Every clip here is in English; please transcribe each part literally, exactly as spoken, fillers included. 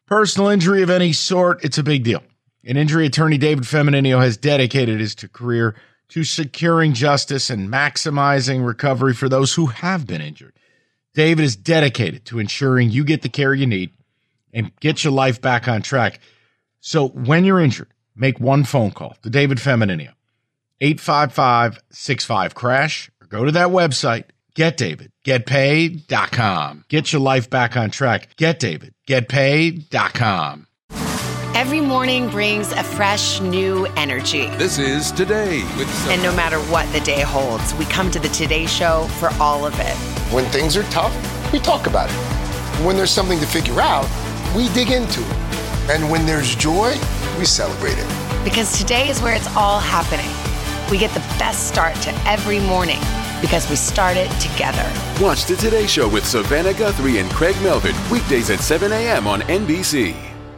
Personal injury of any sort, it's a big deal. And injury attorney David Femmininio has dedicated his career to securing justice and maximizing recovery for those who have been injured. David is dedicated to ensuring you get the care you need and get your life back on track. So when you're injured, make one phone call to David Femmininio, eight five five, six five, crash, or go to that website, get david get paid dot com. Get your life back on track. get david get paid dot com. Every morning brings a fresh, new energy. This is Today with Sophie. And no matter what the day holds, we come to the Today Show for all of it. When things are tough, we talk about it. When there's something to figure out, we dig into it. And when there's joy, we celebrate it. Because today is where it's all happening. We get the best start to every morning because we start it together. Watch the Today Show with Savannah Guthrie and Craig Melvin, weekdays at seven a.m. on N B C.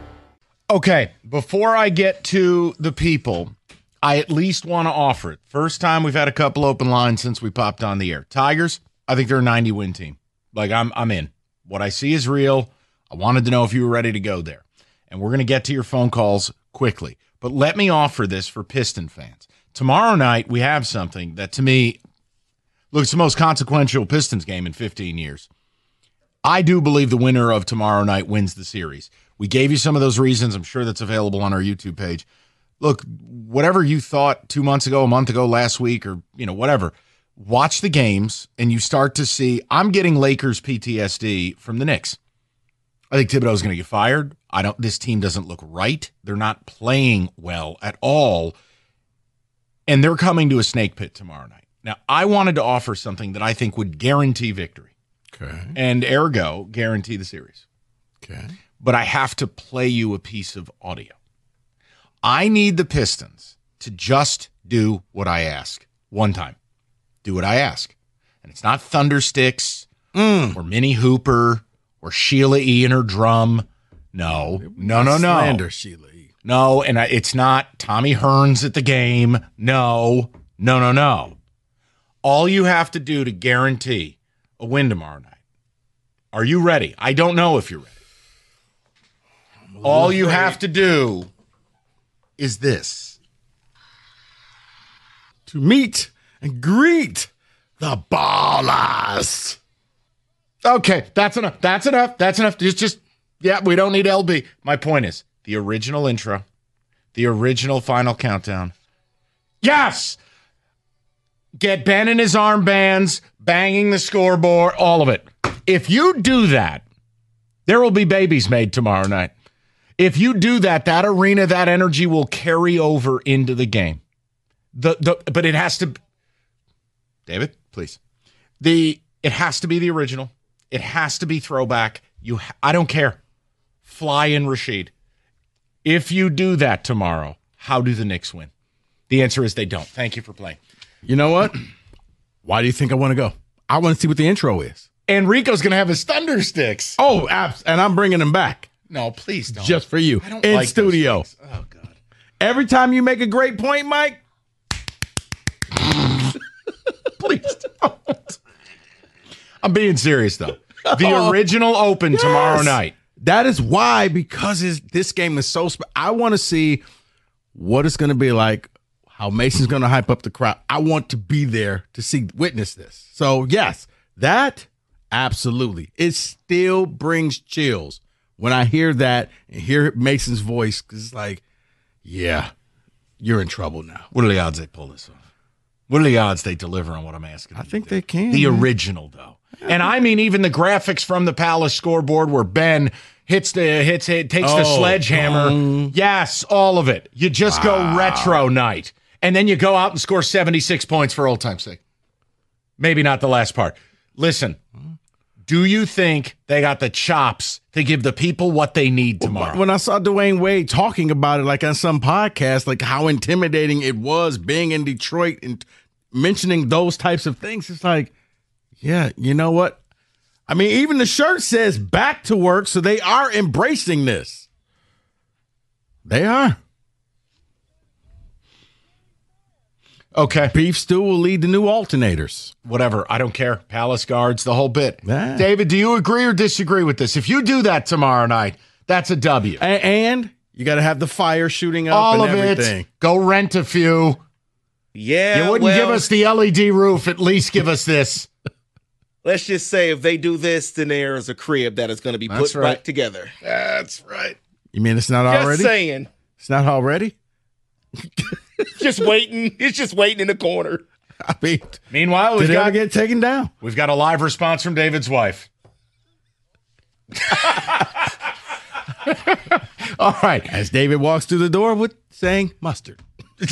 Okay, before I get to the people, I at least want to offer it. First time we've had a couple open lines since we popped on the air. Tigers, I think they're a ninety win team. Like, I'm I'm in. What I see is real. I wanted to know if you were ready to go there. And we're going to get to your phone calls quickly. But let me offer this for Piston fans. Tomorrow night, we have something that, to me, looks the most consequential Pistons game in fifteen years. I do believe the winner of tomorrow night wins the series. We gave you some of those reasons. I'm sure that's available on our YouTube page. Look, whatever you thought two months ago, a month ago, last week, or, you know, whatever, watch the games and you start to see, I'm getting Lakers P T S D from the Knicks. I think Thibodeau's going to get fired. I don't, this team doesn't look right. They're not playing well at all. And they're coming to a snake pit tomorrow night. Now, I wanted to offer something that I think would guarantee victory. Okay. And ergo, guarantee the series. Okay. But I have to play you a piece of audio. I need the Pistons to just do what I ask one time. Do what I ask. And it's not Thundersticks mm. or Minnie Hooper or Sheila E. and her drum. No, no, no, no. Slander Sheila E. No, and I, it's not Tommy Hearns at the game. No, no, no, no. All you have to do to guarantee a win tomorrow night. Are you ready? I don't know if you're ready. All you have to do is this. To meet and greet the Ballers. Okay, that's enough. That's enough. That's enough. Just, just, yeah, we don't need L B. My point is, the original intro, the original final countdown. Yes! Get Ben in his armbands, banging the scoreboard, all of it. If you do that, there will be babies made tomorrow night. If you do that, that arena, that energy will carry over into the game. The the but it has to, David, please. The it has to be the original. It has to be throwback. You, ha- I don't care. Fly in Rashid. If you do that tomorrow, how do the Knicks win? The answer is they don't. Thank you for playing. You know what? Why do you think I want to go? I want to see what the intro is. And Rico's going to have his thunder sticks. Oh, abs- and I'm bringing them back. No, please don't. Just for you. I don't in like studio. Oh, God. Every time you make a great point, Mike. Please don't. I'm being serious, though. The original open yes. tomorrow night. That is why, because it's, this game is so sp- I want to see what it's going to be like, how Mason's going to hype up the crowd. I want to be there to see, witness this. So, yes, that, absolutely. It still brings chills when I hear that and hear Mason's voice, because it's like, yeah, you're in trouble now. What are the odds they pull this off? What are the odds they deliver on what I'm asking? I think they can. The original, though. And I mean, even the graphics from the Palace scoreboard where Ben hits the hits it takes oh, the sledgehammer. Um, yes, all of it. You just wow. go retro night, and then you go out and score seventy-six points for old time's sake. Maybe not the last part. Listen, do you think they got the chops to give the people what they need tomorrow? When I saw Dwayne Wade talking about it, like on some podcast, like how intimidating it was being in Detroit and mentioning those types of things, it's like, yeah, you know what? I mean, even the shirt says back to work, so they are embracing this. They are. Okay. Beef stew will lead to new alternators. Whatever. I don't care. Palace guards, the whole bit. Ah. David, do you agree or disagree with this? If you do that tomorrow night, That's a W. A- and you got to have the fire shooting up All and of everything. it. Go rent a few. Yeah, You wouldn't well, give us the L E D roof. At least give us this. let's just say if they do this, then there is a crib that is going to be That's put right. back together. That's right. You mean it's not Just already? saying. It's not already? Just waiting. It's just waiting in the corner. I mean, Meanwhile, we've did it ever got, get taken down? we've got a live response from David's wife. All right. As David walks through the door with saying mustard.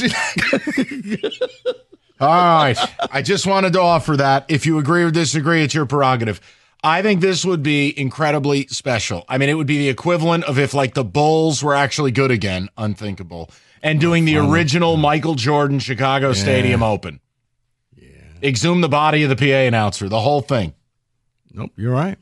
All right. I just wanted to offer that. If you agree or disagree, it's your prerogative. I think this would be incredibly special. I mean, it would be the equivalent of if, like, the Bulls were actually good again, unthinkable, and doing the original Michael Jordan Chicago Stadium Open. Yeah. Exhume the body of the P A announcer, the whole thing. Nope, you're right.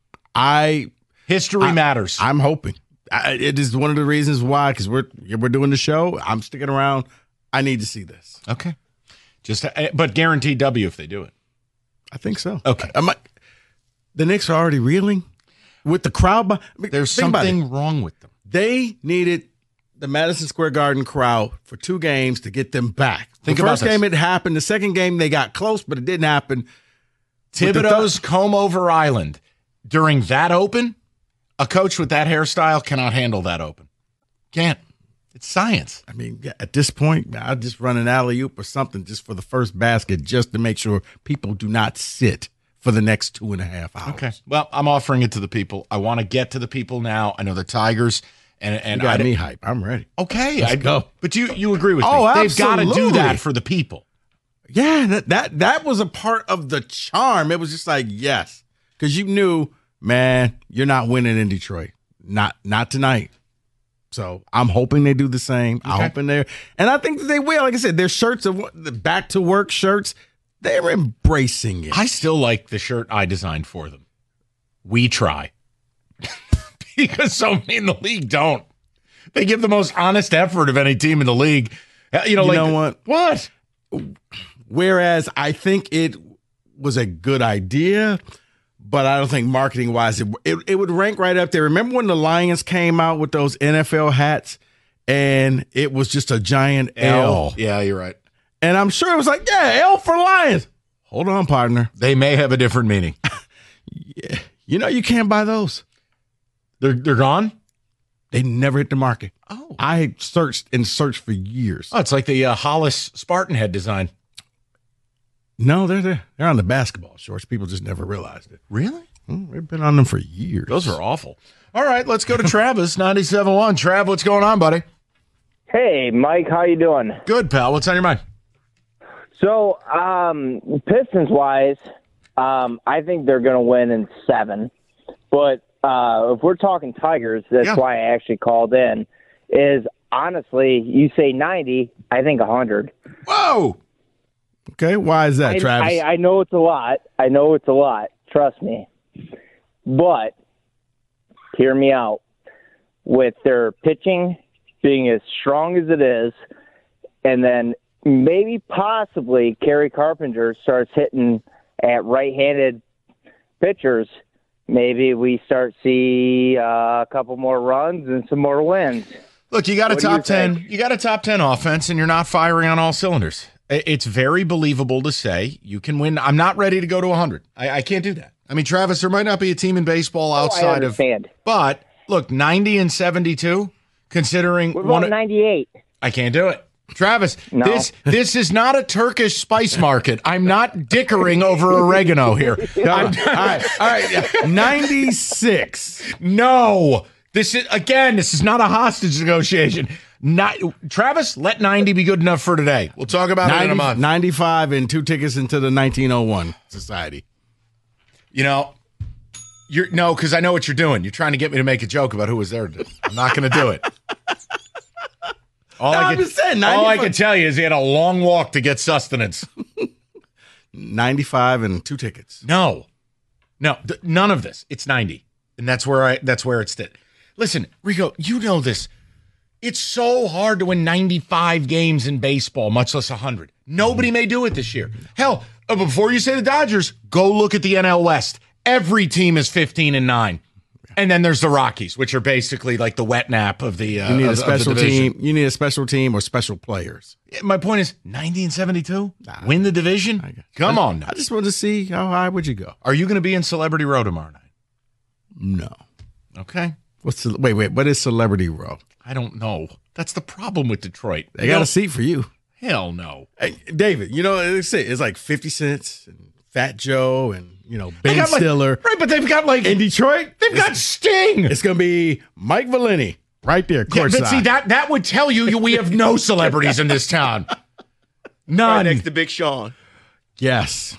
I History I- matters. I'm hoping. I, it is one of the reasons why, because we're we're doing the show. I'm sticking around. I need to see this. Okay. Just, uh, but guaranteed W if they do it. I think so. Okay. I'm like, the Knicks are already reeling with the crowd. I mean, There's think about it. something wrong with them. They needed the Madison Square Garden crowd for two games to get them back. Think the about first this. game it happened. The second game they got close, but it didn't happen. With the Thibodeau's comb over island during that open, a coach with that hairstyle cannot handle that open. Can't. It's science. I mean, yeah, at this point, I'll just run an alley oop or something just for the first basket, just to make sure people do not sit for the next two and a half hours. Okay. Well, I'm offering it to the people. I want to get to the people now. I know the Tigers, and and You got I me hype. I'm ready. Okay, Let's I go. But you you agree with Oh, me? They've got to do absolutely. that for the people. Yeah, that that that was a part of the charm. It was just like, yes, because you knew, man, you're not winning in Detroit. Not not tonight. So I'm hoping they do the same. I'm Okay. hoping they're, and I think that they will. Like I said, their shirts of the back to work shirts. They're embracing it. I still like the shirt I designed for them. We try. Because so many in the league don't. They give the most honest effort of any team in the league. Uh, You know, You like know what? What? Whereas I think it was a good idea, but I don't think marketing wise it, it it would rank right up there. Remember when the Lions came out with those N F L hats and it was just a giant L? Yeah, you're right. And I'm sure it was like, yeah, L for Lions. Hold on, partner. They may have a different meaning. You know you can't buy those. They're they're gone? They never hit the market. Oh. I searched and searched for years. Oh, it's like the uh, Hollis Spartan head design. No, they're there. They're on the basketball shorts. People just never realized it. Really? Hmm, They've been on them for years. Those are awful. All right, let's go to Travis, ninety-seven point one. Trav, what's going on, buddy? Hey, Mike, how you doing? Good, pal. What's on your mind? So, um, Pistons-wise, um, I think they're going to win in seven. But uh, if we're talking Tigers, that's Yeah. why I actually called in, is honestly, you say ninety, I think one hundred. Whoa. Okay, why is that, I, Travis? I, I know it's a lot. I know it's a lot. Trust me. But hear me out. With their pitching being as strong as it is, and then maybe possibly Kerry Carpenter starts hitting at right-handed pitchers, maybe we start see uh, a couple more runs and some more wins. Look, you got a What do top you ten. think? You got a top ten offense, and you're not firing on all cylinders. I- It's very believable to say you can win. I'm not ready to go to one hundred. I, I can't do that. I mean, Travis, there might not be a team in baseball Oh, I outside of. understand. But look, ninety and seventy-two. Considering What one, about ninety-eight? I can't do it. Travis, No. this this is not a Turkish spice market. I'm not dickering over oregano here. all right, all right, all right. yeah. ninety-six. No, this is again. This is not a hostage negotiation. Not Travis. Let ninety be good enough for today. We'll talk about it in a ninety, month. ninety-five and two tickets into the nineteen oh one Society. You know, you're no, because I know what you're doing. You're trying to get me to make a joke about who was there. I'm not going to do it. All, No, I I'm can, just saying, all I ninety-five can tell you is he had a long walk to get sustenance. ninety-five and two tickets. No, no, th- none of this. It's ninety, and that's where I. That's where it's at. Listen, Rico, you know this. It's so hard to win ninety-five games in baseball, much less one hundred. Nobody may do it this year. Hell, uh, before you say the Dodgers, go look at the N L West. Every team is fifteen and nine. And then there's the Rockies, which are basically like the wet nap of the uh, You need of, a special of the division. team. You need a special team or special players. My point is ninety and seventy-two? Win the division? Come I, on now. I just want to see how high would you go. Are you going to be in Celebrity Row tomorrow night? No. Okay. What's the, wait, wait, what is Celebrity Row? I don't know. That's the problem with Detroit. They got a seat for you. Hell no. Hey, David, you know, it's, it's like fifty cents and Fat Joe and, you know, They Ben got, like- Stiller. Right, but they've got like In Detroit, they've got Sting. it's going to be Mike Valeni right there, Yeah, courtside. but see that that would tell you we have no celebrities in this town. Right None. next to Big Sean. Yes.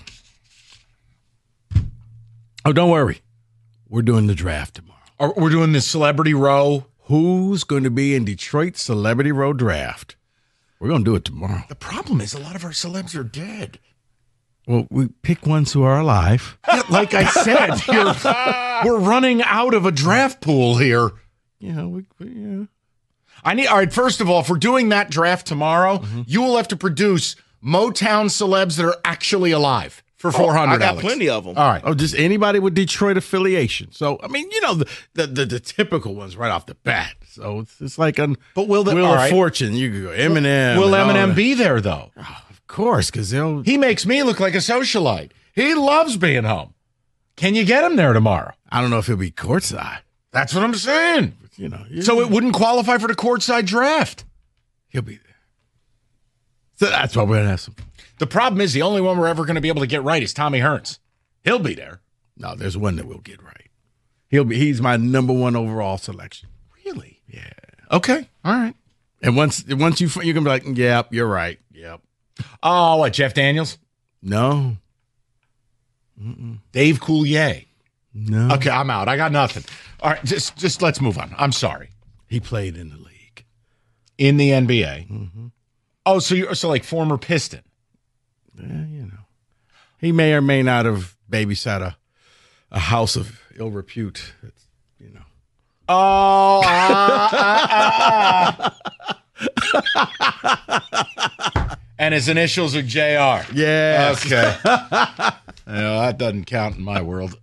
Oh, don't worry. We're doing the draft tomorrow. Are- We're doing the Celebrity Row. Who's going to be in Detroit Celebrity Row draft? We're going to do it tomorrow. The problem is a lot of our celebs are dead. Well, we pick ones who are alive. Yeah, like I said, you're- we're running out of a draft pool here. You know, we, we yeah. I need. All right. First of all, if we're doing that draft tomorrow, Mm-hmm. you will have to produce Motown celebs that are actually alive for four hundred. Oh, I got Alex. plenty of them. All right. Oh, just anybody with Detroit affiliation. So, I mean, you know, the the, the, the typical ones right off the bat. So it's, it's like a But will the- Wheel all of right. Fortune. You could go Eminem. Will and all Eminem that. be there though? Of course, because they'll. He makes me look like a socialite. He loves being home. Can you get him there tomorrow? I don't know if he'll be courtside. That's what I'm saying. You know, So it wouldn't qualify for the courtside draft. he'll be there. So that's why we're gonna have some. The problem is the only one we're ever going to be able to get right is Tommy Hearns. He'll be there. No, there's one that we'll get right. He'll be. He's my number one overall selection. Really? Yeah. Okay. All right. And once once you you can be like, yep, you're right. Yep. Oh, what, Jeff Daniels? No. Dave Coulier. No. Okay, I'm out. I got nothing. All right, just just let's move on. I'm sorry. He played in the league. In the N B A. Oh, so you're so like former Piston. Yeah, you know. He may or may not have babysat a, a house of ill repute. It's, you know. Oh, ah, ah, ah. And his initials are J R. Yes. Okay. Yeah, that doesn't count in my world.